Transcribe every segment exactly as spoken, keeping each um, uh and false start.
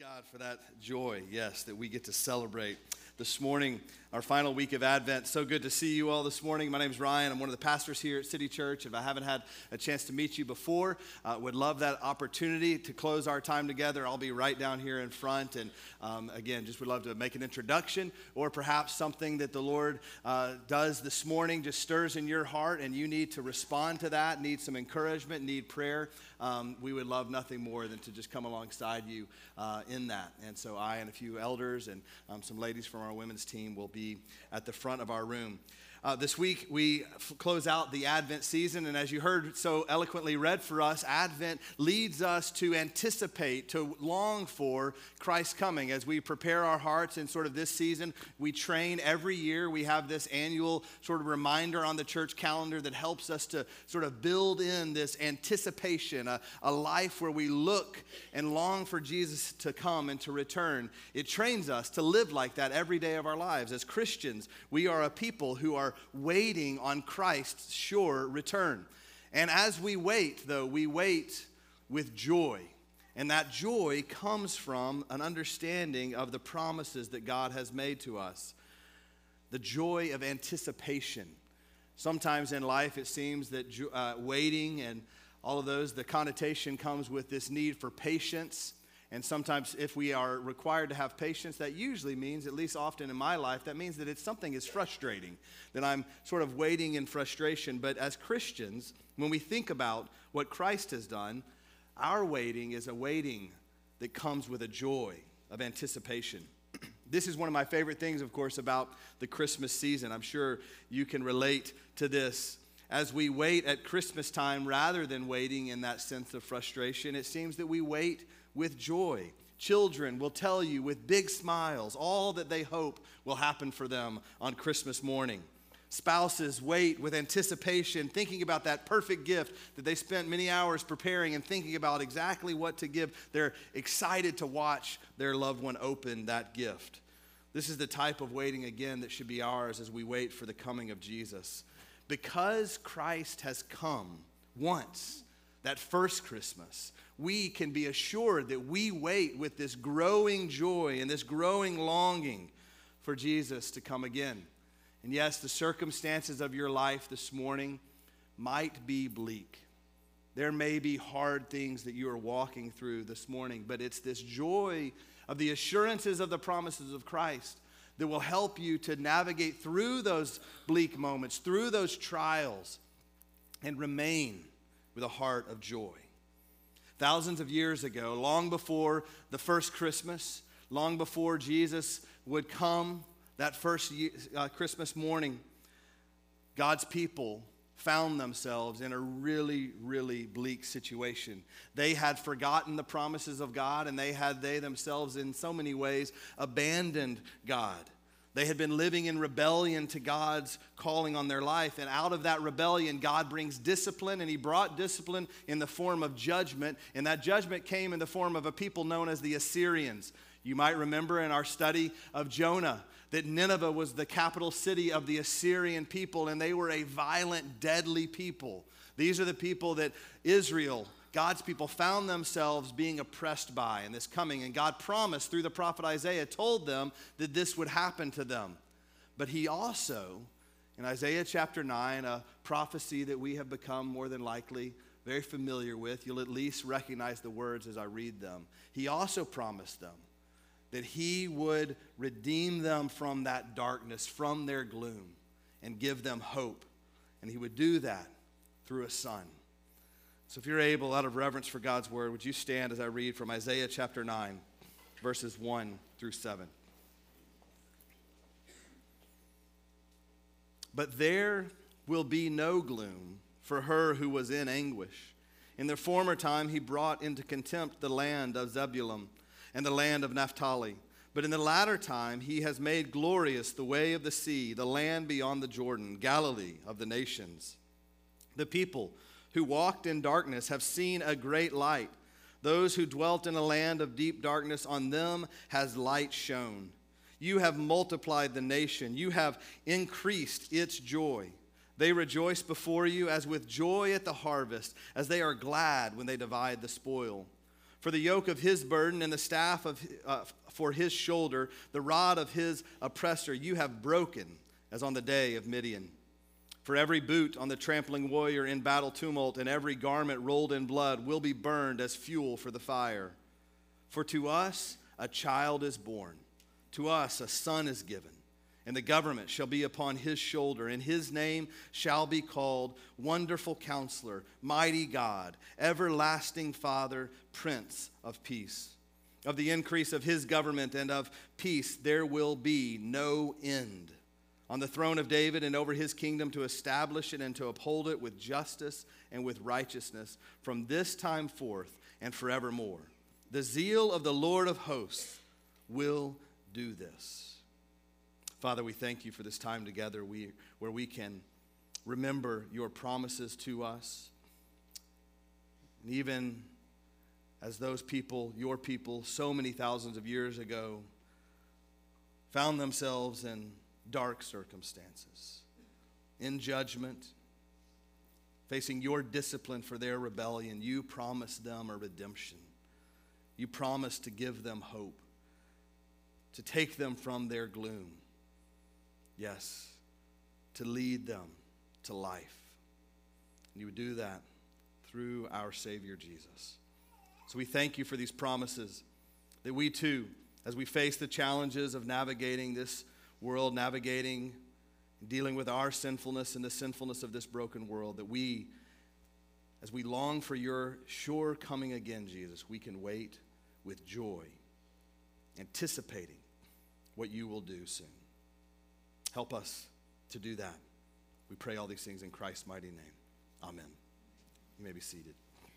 God for that joy, yes, that we get to celebrate this morning, our final week of Advent. So good to see you all this morning. My name is Ryan. I'm one of the pastors here at City Church. If I haven't had a chance to meet you before, uh, would love that opportunity to close our time together. I'll be right down here in front. And um, again, just would love to make an introduction, or perhaps something that the Lord uh, does this morning just stirs in your heart and you need to respond to that, need some encouragement, need prayer. Um, we would love nothing more than to just come alongside you uh, in that. And so I and a few elders and um, some ladies from our women's team will be at the front of our room. Uh, this week, we f- close out the Advent season, and as you heard so eloquently read for us, Advent leads us to anticipate, to long for Christ's coming. As we prepare our hearts in sort of this season, we train every year. We have this annual sort of reminder on the church calendar that helps us to sort of build in this anticipation, a, a life where we look and long for Jesus to come and to return. It trains us to live like that every day of our lives. As Christians, we are a people who are waiting on Christ's sure return. And as we wait, though, we wait with joy. And that joy comes from an understanding of the promises that God has made to us. The joy of anticipation. Sometimes in life it seems that uh, waiting and all of those, the connotation comes with this need for patience. And sometimes if we are required to have patience, that usually means, at least often in my life, that means that it's something is frustrating, that I'm sort of waiting in frustration. But as Christians, when we think about what Christ has done, our waiting is a waiting that comes with a joy of anticipation. This is one of my favorite things, of course, about the Christmas season. I'm sure you can relate to this. As we wait at Christmas time, rather than waiting in that sense of frustration, it seems that we wait with joy. Children will tell you with big smiles all that they hope will happen for them on Christmas morning. Spouses wait with anticipation, thinking about that perfect gift that they spent many hours preparing and thinking about exactly what to give. They're excited to watch their loved one open that gift. This is the type of waiting, again, that should be ours as we wait for the coming of Jesus. Because Christ has come once, that first Christmas, we can be assured that we wait with this growing joy and this growing longing for Jesus to come again. And yes, the circumstances of your life this morning might be bleak. There may be hard things that you are walking through this morning, but it's this joy of the assurances of the promises of Christ that will help you to navigate through those bleak moments, through those trials, and remain with a heart of joy. Thousands of years ago, long before the first Christmas, long before Jesus would come that first uh, Christmas morning, God's people found themselves in a really, really bleak situation. They had forgotten the promises of God, and they had they themselves in so many ways abandoned God. They had been living in rebellion to God's calling on their life. And out of that rebellion, God brings discipline. And he brought discipline in the form of judgment. And that judgment came in the form of a people known as the Assyrians. You might remember in our study of Jonah that Nineveh was the capital city of the Assyrian people. And they were a violent, deadly people. These are the people that Israel, God's people, found themselves being oppressed by in this coming. And God promised through the prophet Isaiah, told them that this would happen to them. But he also, in Isaiah chapter nine, a prophecy that we have become more than likely very familiar with, you'll at least recognize the words as I read them. He also promised them that he would redeem them from that darkness, from their gloom, and give them hope. And he would do that through a son. So if you're able, out of reverence for God's word, would you stand as I read from Isaiah chapter nine, verses one through seven. But there will be no gloom for her who was in anguish. In the former time he brought into contempt the land of Zebulun and the land of Naphtali. But in the latter time he has made glorious the way of the sea, the land beyond the Jordan, Galilee of the nations. The people who walked in darkness have seen a great light. Those who dwelt in a land of deep darkness, on them has light shone. You have multiplied the nation. You have increased its joy. They rejoice before you as with joy at the harvest, as they are glad when they divide the spoil. For the yoke of his burden and the staff of, uh, for his shoulder, the rod of his oppressor, you have broken, as on the day of Midian. For every boot on the trampling warrior in battle tumult and every garment rolled in blood will be burned as fuel for the fire. For to us a child is born, to us a son is given, and the government shall be upon his shoulder, and his name shall be called Wonderful Counselor, Mighty God, Everlasting Father, Prince of Peace. Of the increase of his government and of peace there will be no end. On the throne of David and over his kingdom, to establish it and to uphold it with justice and with righteousness from this time forth and forevermore. The zeal of the Lord of hosts will do this. Father, we thank you for this time together we, where we can remember your promises to us. And even as those people, your people, so many thousands of years ago, found themselves in dark circumstances, in judgment, facing your discipline for their rebellion, you promised them a redemption. You promised to give them hope, to take them from their gloom. Yes, to lead them to life. And you would do that through our Savior Jesus. So we thank you for these promises that we too, as we face the challenges of navigating this world, navigating, dealing with our sinfulness and the sinfulness of this broken world, that we, as we long for your sure coming again, Jesus, we can wait with joy, anticipating what you will do soon. Help us to do that. We pray all these things in Christ's mighty name. Amen. You may be seated.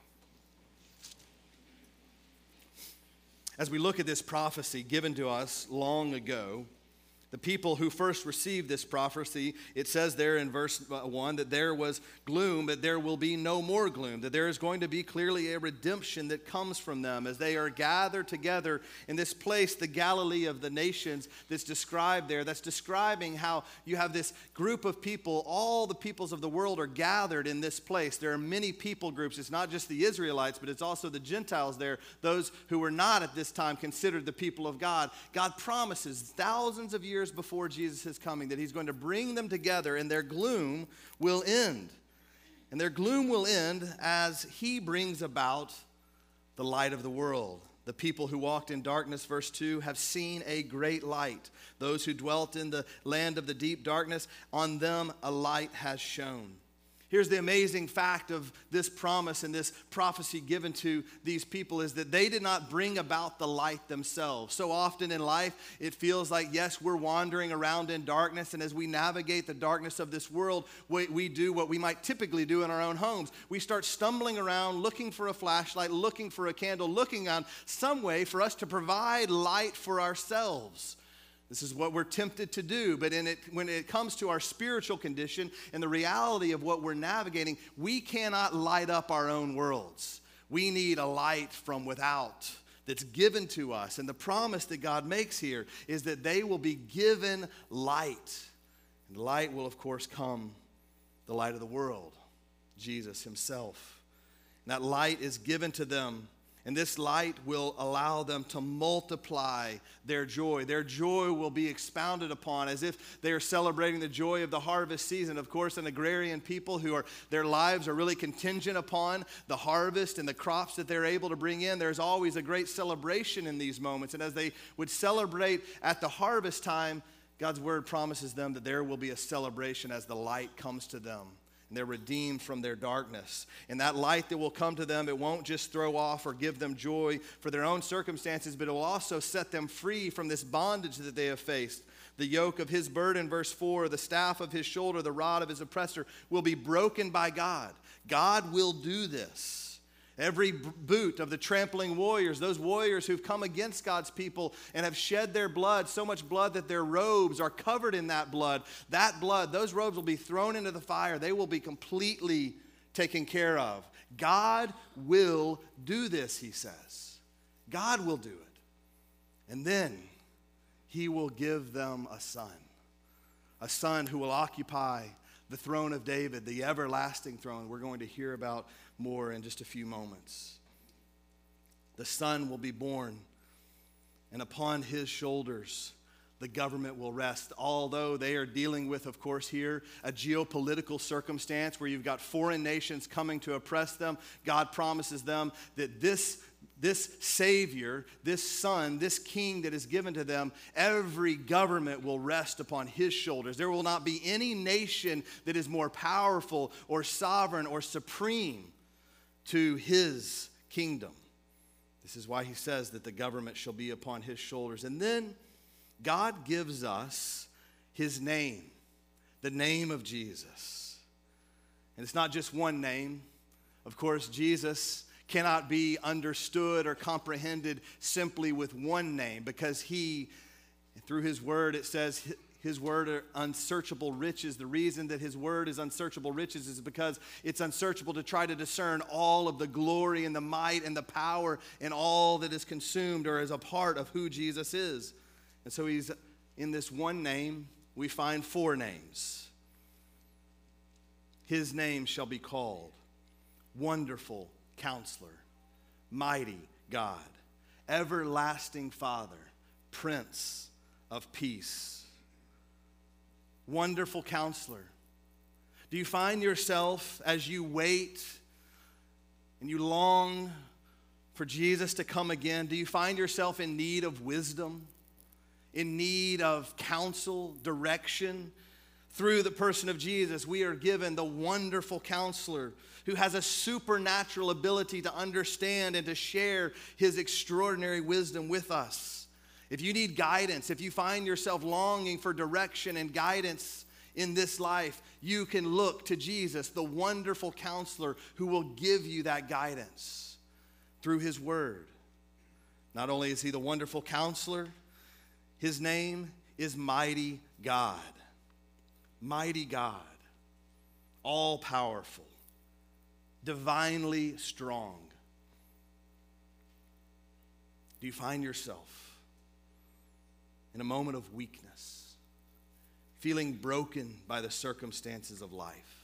As we look at this prophecy given to us long ago, the people who first received this prophecy, it says there in verse one that there was gloom, but there will be no more gloom, that there is going to be clearly a redemption that comes from them as they are gathered together in this place, the Galilee of the nations that's described there. That's describing how you have this group of people, all the peoples of the world are gathered in this place. There are many people groups. It's not just the Israelites, but it's also the Gentiles there, those who were not at this time considered the people of God. God promises thousands of years before Jesus is coming that he's going to bring them together and their gloom will end. And their gloom will end as he brings about the light of the world. The people who walked in darkness, verse two, have seen a great light. Those who dwelt in the land of the deep darkness, on them a light has shone. Here's the amazing fact of this promise and this prophecy given to these people is that they did not bring about the light themselves. So often in life, it feels like, yes, we're wandering around in darkness, and as we navigate the darkness of this world, we, we do what we might typically do in our own homes. We start stumbling around, looking for a flashlight, looking for a candle, looking on some way for us to provide light for ourselves. This is what we're tempted to do, but in it, when it comes to our spiritual condition and the reality of what we're navigating, we cannot light up our own worlds. We need a light from without that's given to us. And the promise that God makes here is that they will be given light. And light will, of course, come the light of the world, Jesus himself. And that light is given to them. And this light will allow them to multiply their joy. Their joy will be expounded upon as if they are celebrating the joy of the harvest season. Of course, an agrarian people who are, their lives are really contingent upon the harvest and the crops that they're able to bring in. There's always a great celebration in these moments. And as they would celebrate at the harvest time, God's word promises them that there will be a celebration as the light comes to them. And they're redeemed from their darkness. And that light that will come to them, it won't just throw off or give them joy for their own circumstances, but it will also set them free from this bondage that they have faced. The yoke of his burden, verse four, the staff of his shoulder, the rod of his oppressor will be broken by God. God will do this. Every boot of the trampling warriors, those warriors who've come against God's people and have shed their blood, so much blood that their robes are covered in that blood, that blood, those robes will be thrown into the fire. They will be completely taken care of. God will do this, he says. God will do it. And then he will give them a son, a son who will occupy the throne of David, the everlasting throne. We're going to hear about more in just a few moments. The Son will be born, and upon his shoulders the government will rest. Although they are dealing with, of course, here a geopolitical circumstance where you've got foreign nations coming to oppress them, God promises them that this, this Savior, this Son, this King that is given to them, every government will rest upon his shoulders. There will not be any nation that is more powerful or sovereign or supreme to his kingdom. This is why he says that the government shall be upon his shoulders. And then God gives us his name, the name of Jesus. And it's not just one name. Of course, Jesus cannot be understood or comprehended simply with one name, because he, through his word, it says his word are unsearchable riches. The reason that his word is unsearchable riches is because it's unsearchable to try to discern all of the glory and the might and the power and all that is consumed or is a part of who Jesus is. And so he's in this one name, we find four names. His name shall be called Wonderful Counselor, Mighty God, Everlasting Father, Prince of Peace. Wonderful Counselor. Do you find yourself, as you wait and you long for Jesus to come again, do you find yourself in need of wisdom, in need of counsel, direction? Through the person of Jesus, we are given the Wonderful Counselor who has a supernatural ability to understand and to share his extraordinary wisdom with us. If you need guidance, if you find yourself longing for direction and guidance in this life, you can look to Jesus, the Wonderful Counselor, who will give you that guidance through his word. Not only is he the Wonderful Counselor, his name is Mighty God. Mighty God, all-powerful, divinely strong. Do you find yourself in a moment of weakness, feeling broken by the circumstances of life,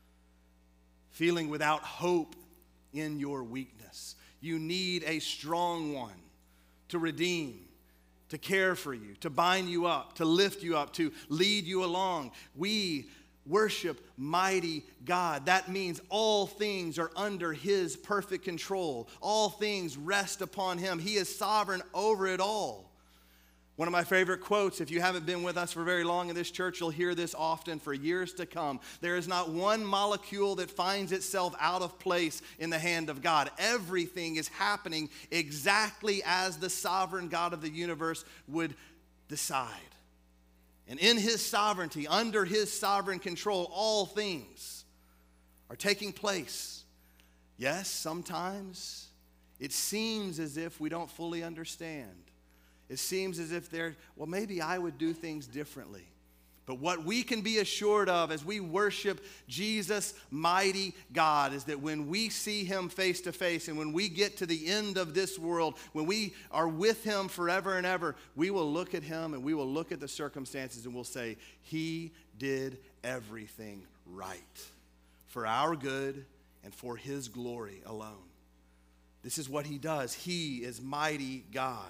feeling without hope in your weakness? You need a strong one to redeem, to care for you, to bind you up, to lift you up, to lead you along. We worship mighty God. That means all things are under his perfect control. All things rest upon him. He is sovereign over it all. One of my favorite quotes, if you haven't been with us for very long in this church, you'll hear this often for years to come. There is not one molecule that finds itself out of place in the hand of God. Everything is happening exactly as the sovereign God of the universe would decide. And in his sovereignty, under his sovereign control, all things are taking place. Yes, sometimes it seems as if we don't fully understand. It seems as if they're, well, maybe I would do things differently. But what we can be assured of as we worship Jesus, mighty God, is that when we see him face to face and when we get to the end of this world, when we are with him forever and ever, we will look at him and we will look at the circumstances and we'll say, he did everything right for our good and for his glory alone. This is what he does. He is mighty God.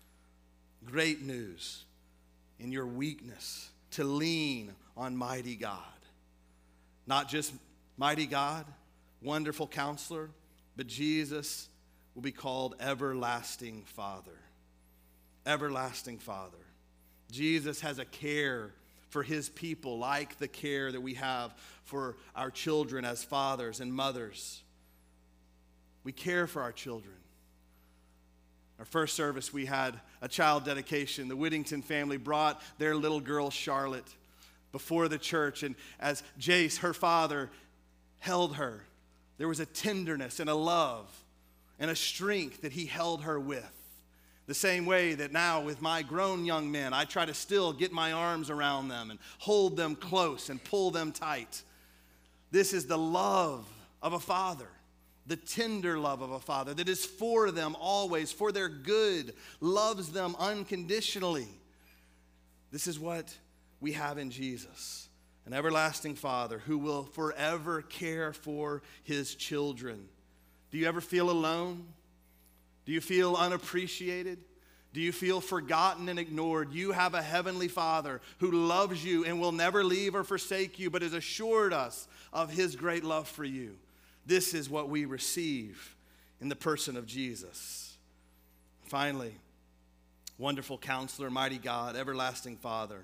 Great news in your weakness to lean on mighty God. Not just mighty God, Wonderful Counselor, but Jesus will be called Everlasting Father. Everlasting Father. Jesus has a care for his people like the care that we have for our children as fathers and mothers. We care for our children. Our first service, we had a child dedication. The Whittington family brought their little girl, Charlotte, before the church. And as Jace, her father, held her, there was a tenderness and a love and a strength that he held her with. The same way that now with my grown young men, I try to still get my arms around them and hold them close and pull them tight. This is the love of a father. The tender love of a father that is for them always, for their good, loves them unconditionally. This is what we have in Jesus, an everlasting Father who will forever care for his children. Do you ever feel alone? Do you feel unappreciated? Do you feel forgotten and ignored? You have a heavenly Father who loves you and will never leave or forsake you, but has assured us of his great love for you. This is what we receive in the person of Jesus. Finally, wonderful Counselor, mighty God, everlasting Father,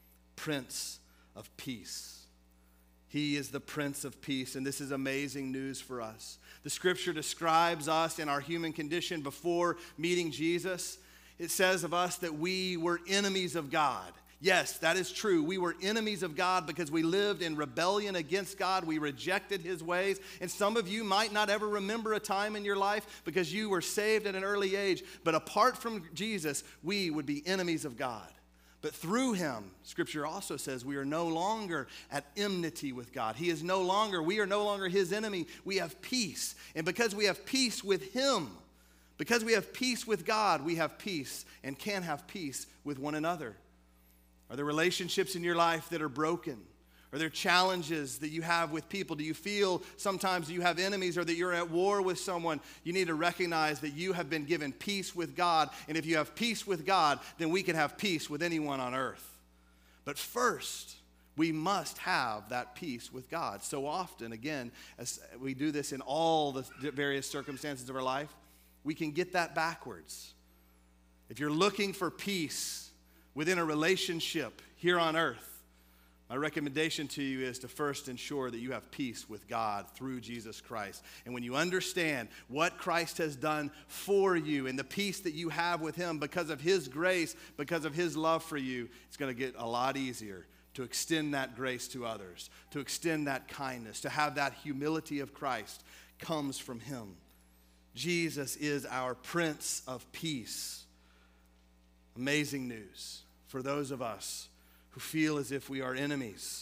Prince of Peace. He is the Prince of Peace, and this is amazing news for us. The Scripture describes us in our human condition before meeting Jesus. It says of us that we were enemies of God. Yes, that is true. We were enemies of God because we lived in rebellion against God. We rejected his ways. And some of you might not ever remember a time in your life because you were saved at an early age. But apart from Jesus, we would be enemies of God. But through him, Scripture also says we are no longer at enmity with God. He is no longer, we are no longer his enemy. We have peace. And because we have peace with him, because we have peace with God, we have peace and can have peace with one another. Are there relationships in your life that are broken? Are there challenges that you have with people? Do you feel sometimes you have enemies or that you're at war with someone? You need to recognize that you have been given peace with God. And if you have peace with God, then we can have peace with anyone on earth. But first, we must have that peace with God. So often, again, as we do this in all the various circumstances of our life, we can get that backwards. If you're looking for peace within a relationship here on earth, my recommendation to you is to first ensure that you have peace with God through Jesus Christ. And when you understand what Christ has done for you and the peace that you have with him because of his grace, because of his love for you, it's going to get a lot easier to extend that grace to others, to extend that kindness, to have that humility of Christ comes from him. Jesus is our Prince of Peace. Amazing news for those of us who feel as if we are enemies,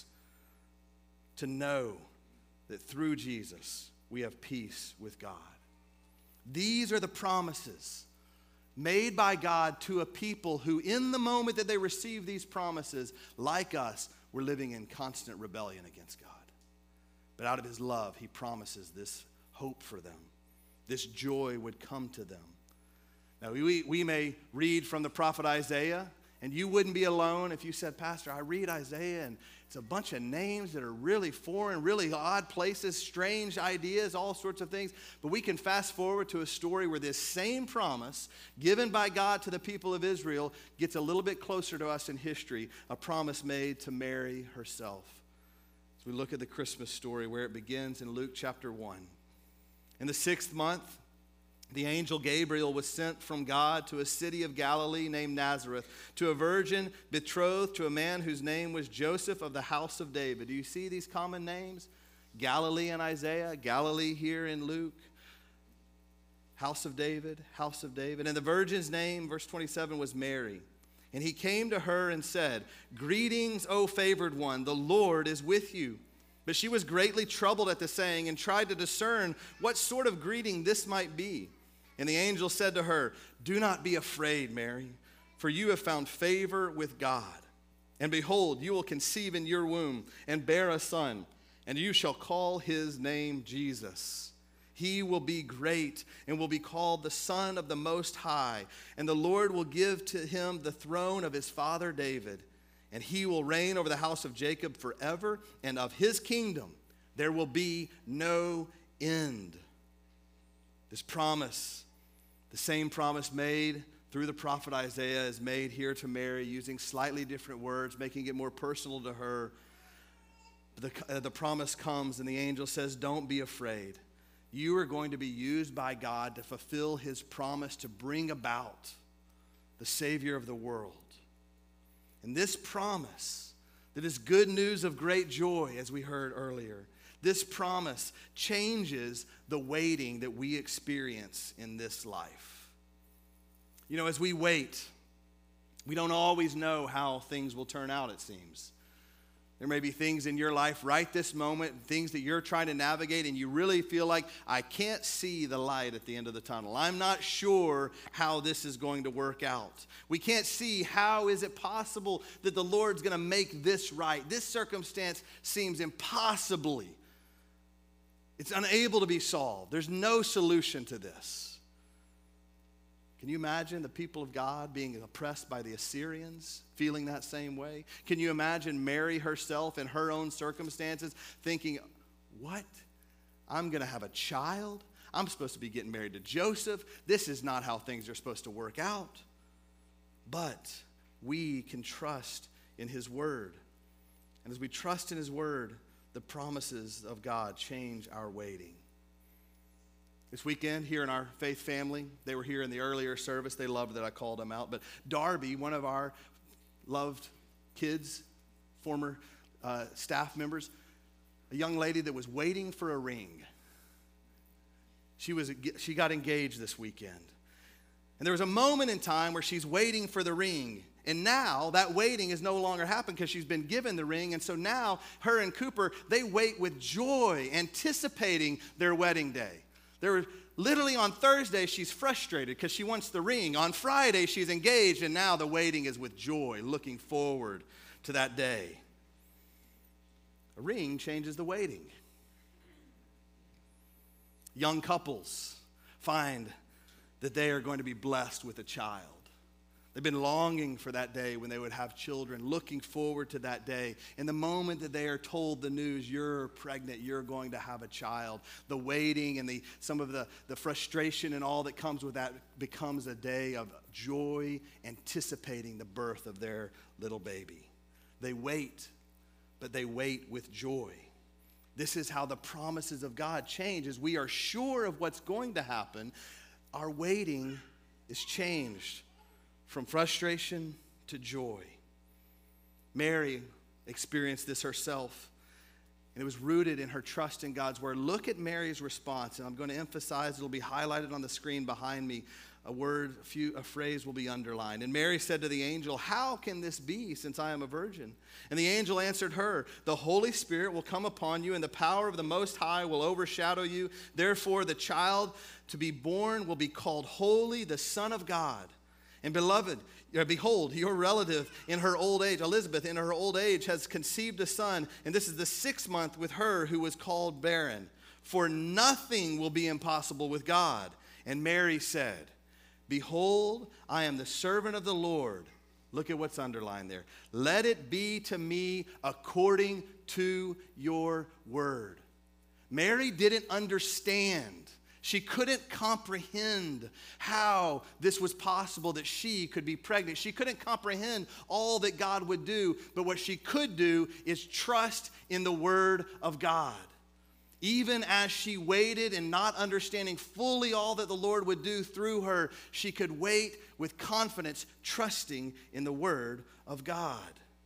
to know that through Jesus we have peace with God. These are the promises made by God to a people who, in the moment that they received these promises, like us, were living in constant rebellion against God. But out of his love, he promises this hope for them. This joy would come to them. Now, we, we may read from the prophet Isaiah, and you wouldn't be alone if you said, Pastor, I read Isaiah, and it's a bunch of names that are really foreign, really odd places, strange ideas, all sorts of things. But we can fast forward to a story where this same promise given by God to the people of Israel gets a little bit closer to us in history, a promise made to Mary herself. As we look at the Christmas story where it begins in Luke chapter one. In the sixth month, the angel Gabriel was sent from God to a city of Galilee named Nazareth, to a virgin betrothed to a man whose name was Joseph of the house of David. Do you see these common names? Galilee in Isaiah, Galilee here in Luke. House of David, house of David. And the virgin's name, verse twenty-seven, was Mary. And he came to her and said, Greetings, O favored one, the Lord is with you. But she was greatly troubled at the saying and tried to discern what sort of greeting this might be. And the angel said to her, Do not be afraid, Mary, for you have found favor with God. And behold, you will conceive in your womb and bear a son, and you shall call his name Jesus. He will be great and will be called the Son of the Most High. And the Lord will give to him the throne of his father David. And he will reign over the house of Jacob forever, and of his kingdom there will be no end. This promise, the same promise made through the prophet Isaiah, is made here to Mary using slightly different words, making it more personal to her. The, uh, the promise comes and the angel says, Don't be afraid. You are going to be used by God to fulfill his promise to bring about the Savior of the world. And this promise, that is good news of great joy, as we heard earlier, this promise changes the waiting that we experience in this life. You know, as we wait, we don't always know how things will turn out, it seems. There may be things in your life right this moment, things that you're trying to navigate, and you really feel like, I can't see the light at the end of the tunnel. I'm not sure how this is going to work out. We can't see how is it possible that the Lord's going to make this right. This circumstance seems impossibly. It's unable to be solved. There's no solution to this. Can you imagine the people of God being oppressed by the Assyrians, feeling that same way? Can you imagine Mary herself in her own circumstances thinking, what? I'm going to have a child? I'm supposed to be getting married to Joseph. This is not how things are supposed to work out. But we can trust in his word. And as we trust in his word, the promises of God change our waiting. This weekend here in our faith family, they were here in the earlier service. They loved that I called them out. But Darby, one of our loved kids, former uh, staff members, a young lady that was waiting for a ring. She was she got engaged this weekend. And there was a moment in time where she's waiting for the ring. And now that waiting is no longer happening because she's been given the ring. And so now her and Cooper, they wait with joy, anticipating their wedding day. There were literally on Thursday, she's frustrated because she wants the ring. On Friday, she's engaged, and now the waiting is with joy, looking forward to that day. A ring changes the waiting. Young couples find that they are going to be blessed with a child. They've been longing for that day when they would have children, looking forward to that day. And the moment that they are told the news, you're pregnant, you're going to have a child, the waiting and the some of the, the frustration and all that comes with that becomes a day of joy, anticipating the birth of their little baby. They wait, but they wait with joy. This is how the promises of God change. As we are sure of what's going to happen, our waiting is changed from frustration to joy. Mary experienced this herself, and it was rooted in her trust in God's word. Look at Mary's response, and I'm going to emphasize, it'll be highlighted on the screen behind me. A word, a, few, a phrase will be underlined. And Mary said to the angel, "How can this be, since I am a virgin?" And the angel answered her, "The Holy Spirit will come upon you, and the power of the Most High will overshadow you. Therefore, the child to be born will be called Holy, the Son of God. And beloved, behold, your relative in her old age, Elizabeth, in her old age, has conceived a son, and this is the sixth month with her who was called barren. For nothing will be impossible with God." And Mary said, "Behold, I am the servant of the Lord." Look at what's underlined there. "Let it be to me according to your word." Mary didn't understand. She couldn't comprehend how this was possible that she could be pregnant. She couldn't comprehend all that God would do, but what she could do is trust in the word of God. Even as she waited and not understanding fully all that the Lord would do through her, she could wait with confidence, trusting in the word of God.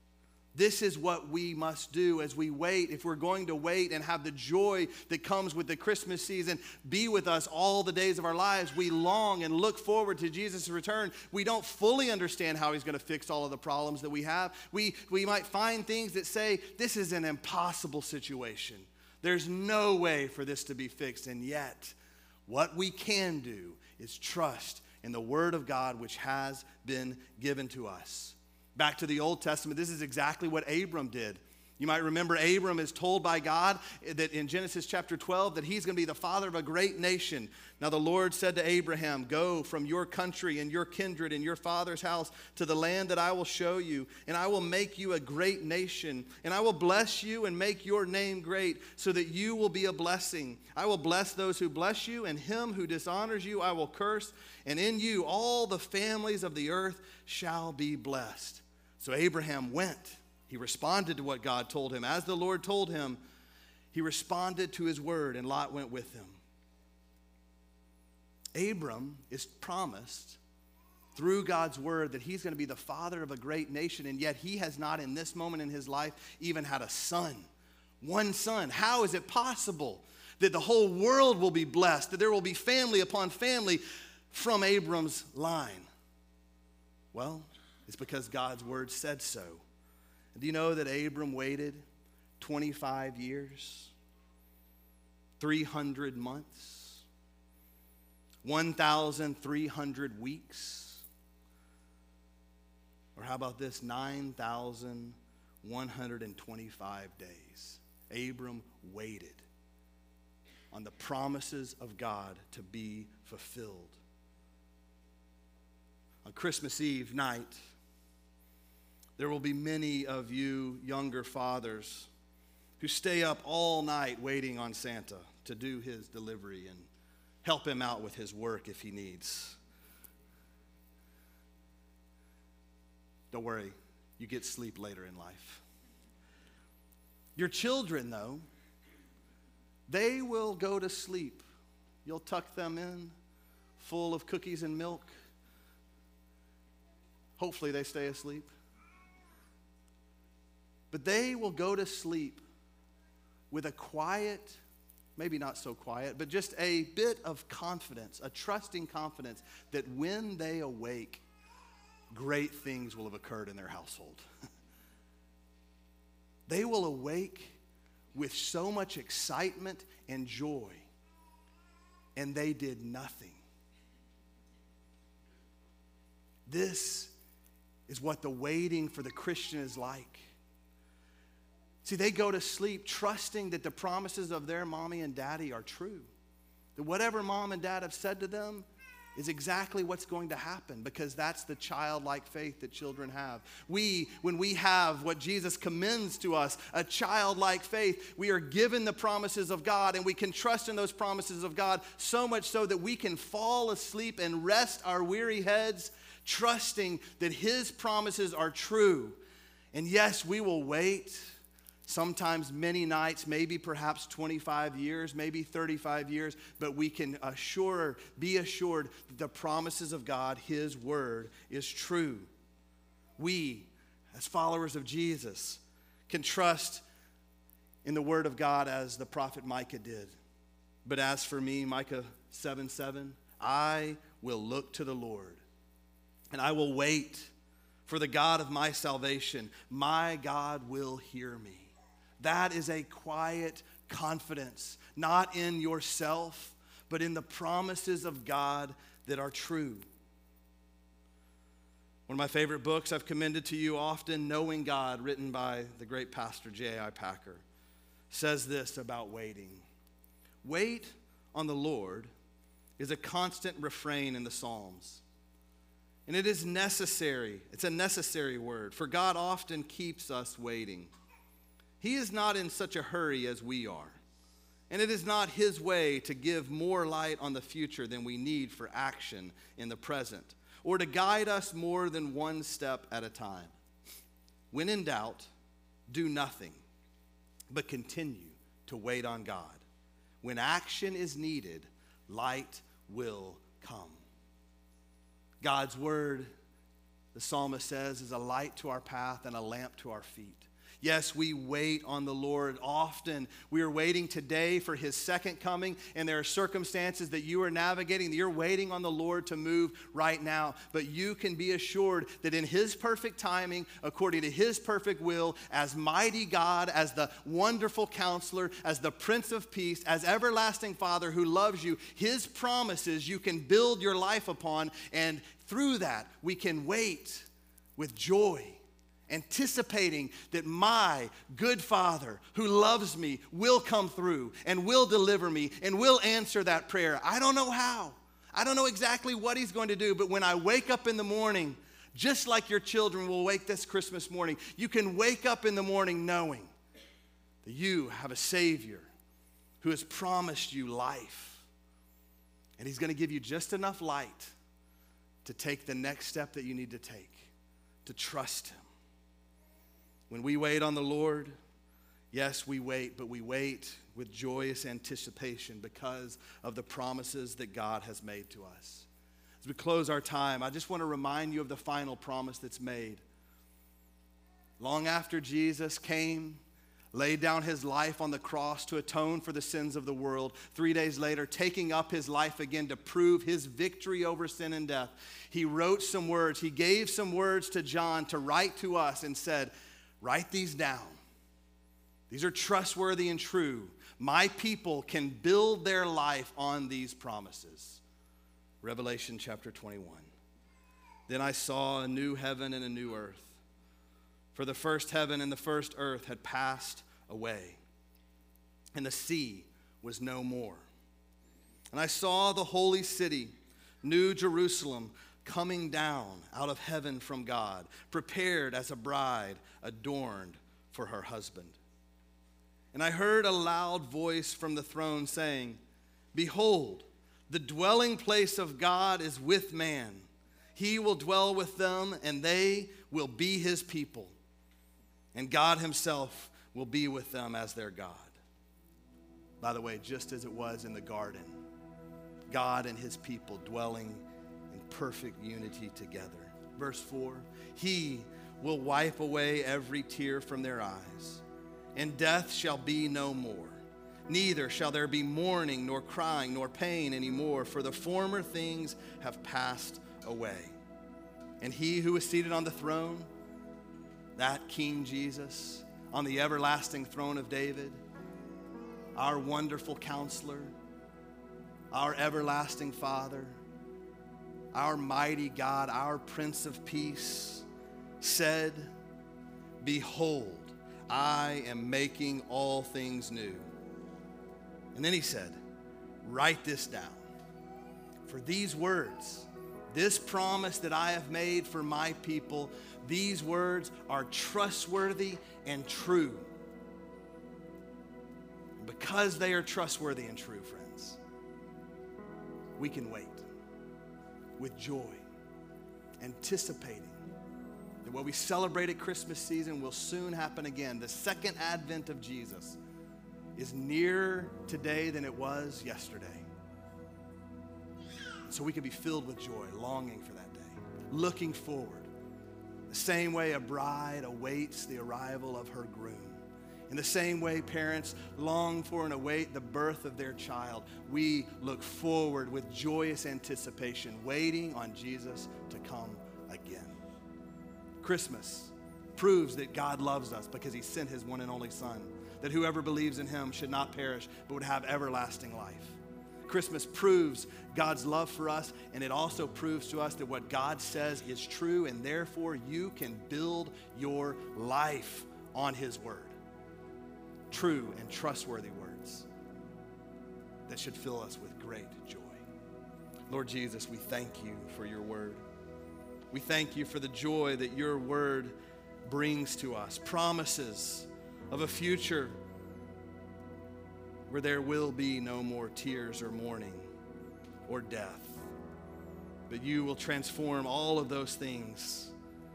This is what we must do as we wait. If we're going to wait and have the joy that comes with the Christmas season be with us all the days of our lives, we long and look forward to Jesus' return. We don't fully understand how he's going to fix all of the problems that we have. We, we might find things that say, this is an impossible situation. There's no way for this to be fixed. And yet, what we can do is trust in the word of God which has been given to us. Back to the Old Testament, this is exactly what Abram did. You might remember Abram is told by God that in Genesis chapter twelve that he's going to be the father of a great nation. Now the Lord said to Abraham, "Go from your country and your kindred and your father's house to the land that I will show you, and I will make you a great nation, and I will bless you and make your name great, so that you will be a blessing. I will bless those who bless you, and him who dishonors you I will curse, and in you all the families of the earth shall be blessed." So Abraham went. He responded to what God told him. As the Lord told him, he responded to his word, and Lot went with him. Abram is promised through God's word that he's going to be the father of a great nation, and yet he has not in this moment in his life even had a son. One son. How is it possible that the whole world will be blessed, that there will be family upon family from Abram's line? Well, it's because God's word said so. Do you know that Abram waited twenty-five years, three hundred months, one thousand three hundred weeks? Or how about this, nine thousand one hundred twenty-five days? Abram waited on the promises of God to be fulfilled. On Christmas Eve night, there will be many of you younger fathers who stay up all night waiting on Santa to do his delivery and help him out with his work if he needs. Don't worry, you get sleep later in life. Your children, though, they will go to sleep. You'll tuck them in, full of cookies and milk. Hopefully they stay asleep. But they will go to sleep with a quiet, maybe not so quiet, but just a bit of confidence, a trusting confidence that when they awake, great things will have occurred in their household. They will awake with so much excitement and joy, and they did nothing. This is what the waiting for the Christian is like. See, they go to sleep trusting that the promises of their mommy and daddy are true. That whatever mom and dad have said to them is exactly what's going to happen, because that's the childlike faith that children have. We, when we have what Jesus commends to us, a childlike faith, we are given the promises of God, and we can trust in those promises of God so much so that we can fall asleep and rest our weary heads, trusting that his promises are true. And yes, we will wait. Sometimes many nights, maybe perhaps twenty-five years, maybe thirty-five years, but we can assure, be assured that the promises of God, his word, is true. We, as followers of Jesus, can trust in the word of God as the prophet Micah did. But as for me, Micah seven seven, I will look to the Lord, and I will wait for the God of my salvation. My God will hear me. That is a quiet confidence, not in yourself, but in the promises of God that are true. One of my favorite books I've commended to you often, Knowing God, written by the great pastor J I Packer, says this about waiting. Wait on the Lord is a constant refrain in the Psalms. And it is necessary. It's a necessary word, for God often keeps us waiting. He is not in such a hurry as we are. And it is not his way to give more light on the future than we need for action in the present, or to guide us more than one step at a time. When in doubt, do nothing, but continue to wait on God. When action is needed, light will come. God's word, the psalmist says, is a light to our path and a lamp to our feet. Yes, we wait on the Lord often. We are waiting today for his second coming, and there are circumstances that you are navigating that you're waiting on the Lord to move right now. But you can be assured that in his perfect timing, according to his perfect will, as mighty God, as the wonderful counselor, as the Prince of Peace, as everlasting Father who loves you, his promises you can build your life upon, and through that we can wait with joy, anticipating that my good Father who loves me will come through and will deliver me and will answer that prayer. I don't know how. I don't know exactly what he's going to do, but when I wake up in the morning, just like your children will wake this Christmas morning, you can wake up in the morning knowing that you have a Savior who has promised you life. And he's going to give you just enough light to take the next step that you need to take, to trust him. When we wait on the Lord, yes, we wait, but we wait with joyous anticipation because of the promises that God has made to us. As we close our time, I just want to remind you of the final promise that's made. Long after Jesus came, laid down his life on the cross to atone for the sins of the world, three days later, taking up his life again to prove his victory over sin and death, he wrote some words. He gave some words to John to write to us and said, write these down. These are trustworthy and true. My people can build their life on these promises. Revelation chapter twenty-one. Then I saw a new heaven and a new earth. For the first heaven and the first earth had passed away, and the sea was no more. And I saw the holy city, New Jerusalem, coming down out of heaven from God, prepared as a bride adorned for her husband. And I heard a loud voice from the throne saying, "Behold, the dwelling place of God is with man. He will dwell with them, and they will be his people. And God himself will be with them as their God." By the way, just as it was in the garden, God and his people dwelling in perfect unity together. Verse four, "He will wipe away every tear from their eyes, and death shall be no more. Neither shall there be mourning, nor crying, nor pain anymore, for the former things have passed away." And he who is seated on the throne, that King Jesus, on the everlasting throne of David, our wonderful counselor, our everlasting Father, our mighty God, our Prince of Peace, said, "Behold, I am making all things new." And then he said, "Write this down. For these words, this promise that I have made for my people, these words are trustworthy and true." And because they are trustworthy and true, friends, we can wait with joy, anticipating that what we celebrate at Christmas season will soon happen again. The second advent of Jesus is nearer today than it was yesterday. So we can be filled with joy, longing for that day, looking forward. The same way a bride awaits the arrival of her groom. In the same way parents long for and await the birth of their child, we look forward with joyous anticipation, waiting on Jesus to come again. Christmas proves that God loves us because he sent his one and only Son, that whoever believes in him should not perish but would have everlasting life. Christmas proves God's love for us, and it also proves to us that what God says is true, and therefore you can build your life on his word. True and trustworthy words that should fill us with great joy. Lord Jesus, we thank you for your word. We thank you for the joy that your word brings to us. Promises of a future where there will be no more tears or mourning or death. But you will transform all of those things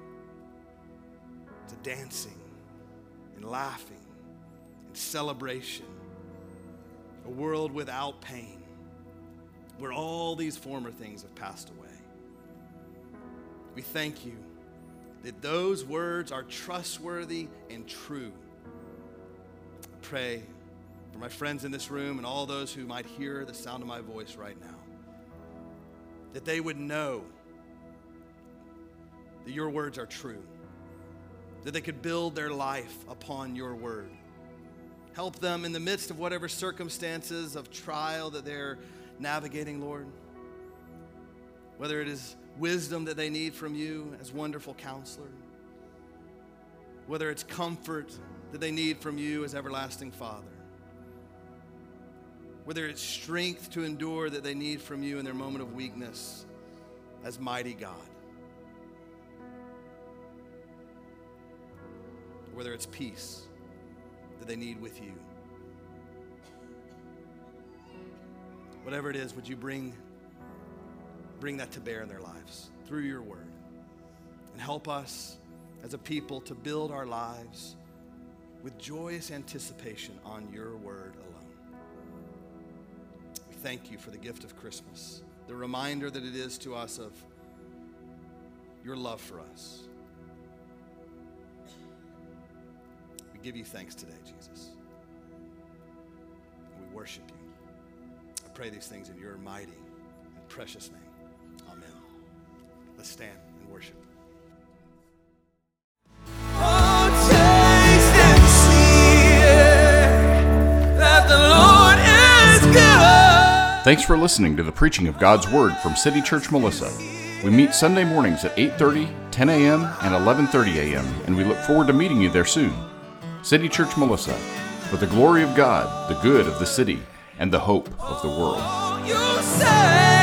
to dancing and laughing and celebration. A world without pain, where all these former things have passed away. We thank you that those words are trustworthy and true. I pray for my friends in this room and all those who might hear the sound of my voice right now, that they would know that your words are true, that they could build their life upon your word. Help them in the midst of whatever circumstances of trial that they're navigating, Lord. Whether it is wisdom that they need from you as wonderful counselor, whether it's comfort that they need from you as everlasting Father, whether it's strength to endure that they need from you in their moment of weakness as mighty God, whether it's peace that they need with you. Whatever it is, would you bring, bring that to bear in their lives through your word, and help us as a people to build our lives with joyous anticipation on your word alone. We thank you for the gift of Christmas, the reminder that it is to us of your love for us. We give you thanks today, Jesus. And we worship you. I pray these things in your mighty and precious name. Amen. Let's stand and worship. Oh, taste and see that the Lord is good. Thanks for listening to the preaching of God's Word from City Church Melissa. We meet Sunday mornings at eight thirty, ten a.m., and eleven thirty a.m., and we look forward to meeting you there soon. City Church Melissa, for the glory of God, the good of the city, and the hope of the world. Oh, you say